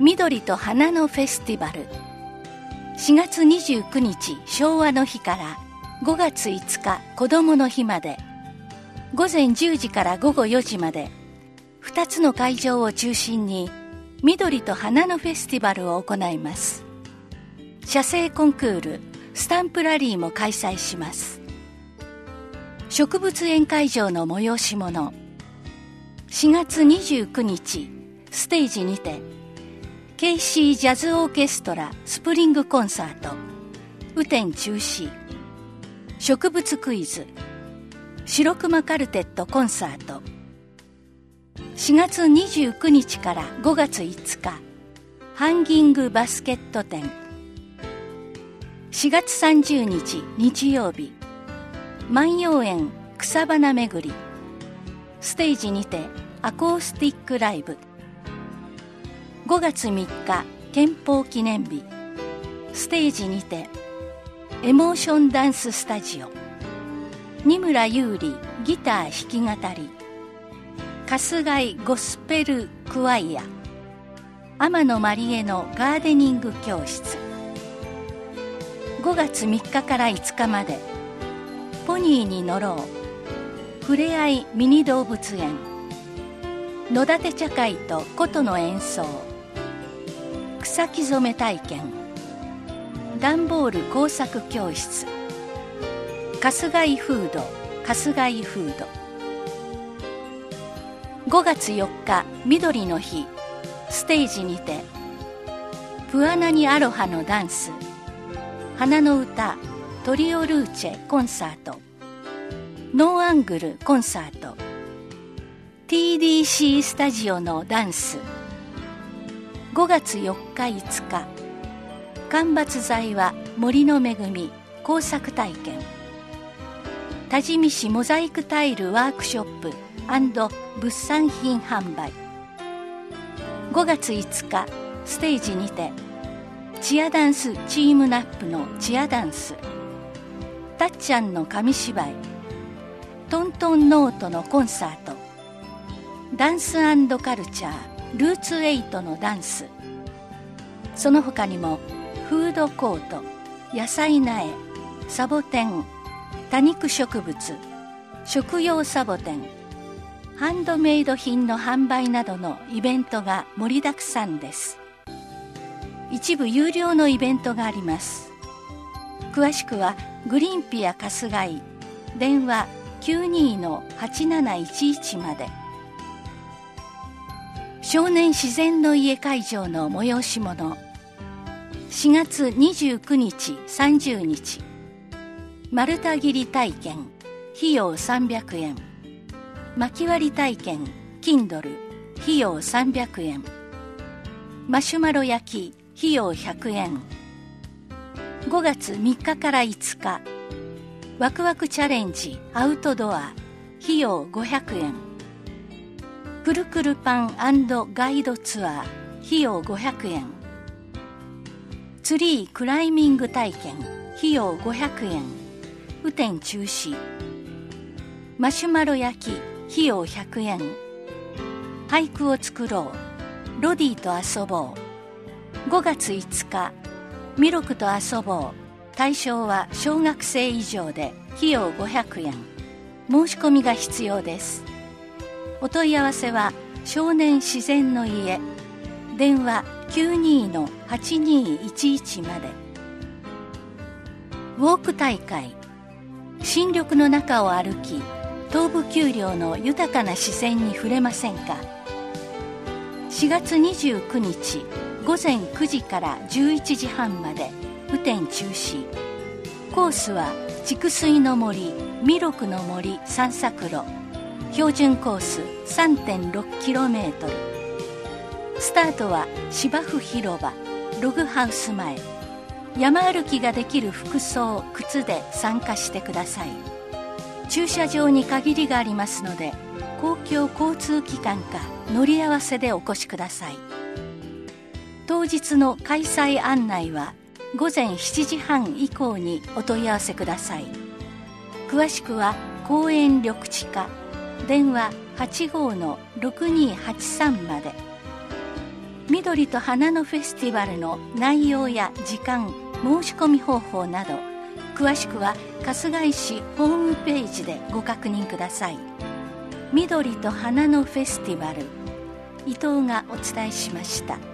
緑と花のフェスティバル。4月29日昭和の日から5月5日子どもの日まで、午前10時から午後4時まで、2つの会場を中心に緑と花のフェスティバルを行います。写生コンクール、スタンプラリーも開催します。植物園会場の催し物。4月29日ステージにて KC ジャズオーケストラスプリングコンサート、雨天中止、植物クイズ、白熊カルテットコンサート。4月29日から5月5日ハンギングバスケット展。4月30日日曜日万葉園草花巡り、ステージにてアコースティックライブ。5月3日憲法記念日、ステージにてエモーションダンススタジオ、二村優里ギター弾き語り、春日井ゴスペルクワイア、天野まりえのガーデニング教室。5月3日から5日までポニーに乗ろうふれあいミニ動物園、野立茶会と琴の演奏、草木染め体験、段ボール工作教室、春日井フード春日井フード。5月4日緑の日、ステージにてプアナニアロハのダンス、花の歌トリオルーチェコンサート、ノーアングルコンサート、 TDC スタジオのダンス。5月4日5日間伐材は森の恵み工作体験、多治見市モザイクタイルワークショップ&物産品販売。5月5日ステージにてチアダンスチームナップのチアダンス、たっちゃんの紙芝居、トントンノートのコンサート、ダンス&カルチャールーツ8のダンス。その他にもフードコート、野菜苗、サボテン、多肉植物、食用サボテン、ハンドメイド品の販売などのイベントが盛りだくさんです。一部有料のイベントがあります。詳しくはグリーンピア春日井、電話 92-8711 まで。少年自然の家会場の催し物。4月29日30日丸太切り体験、費用300円、薪割り体験 Kindle、 費用300円、マシュマロ焼き費用100円。5月3日から5日ワクワクチャレンジアウトドア、費用500円、くるくるパン&ガイドツアー、費用500円、ツリークライミング体験、費用500円、雨天中止、マシュマロ焼き費用100円、俳句を作ろう、ロディと遊ぼう。5月5日ミロクと遊ぼう、対象は小学生以上で費用500円、申し込みが必要です。お問い合わせは少年自然の家、電話 92-8211 まで。ウォーク大会、新緑の中を歩き東部丘陵の豊かな自然に触れませんか。4月29日午前9時から11時半まで雨天中止。コースは筑水の森、弥勒の森散策路、標準コース 3.6km。 スタートは芝生広場ログハウス前。山歩きができる服装、靴で参加してください。駐車場に限りがありますので、公共交通機関か乗り合わせでお越しください。当日の開催案内は午前7時半以降にお問い合わせください。詳しくは公園緑地課、電話 85-6283 まで。 緑と花のフェスティバルの内容や時間、申し込み方法など、詳しくは春日井市ホームページでご確認ください。緑と花のフェスティバル、伊藤がお伝えしました。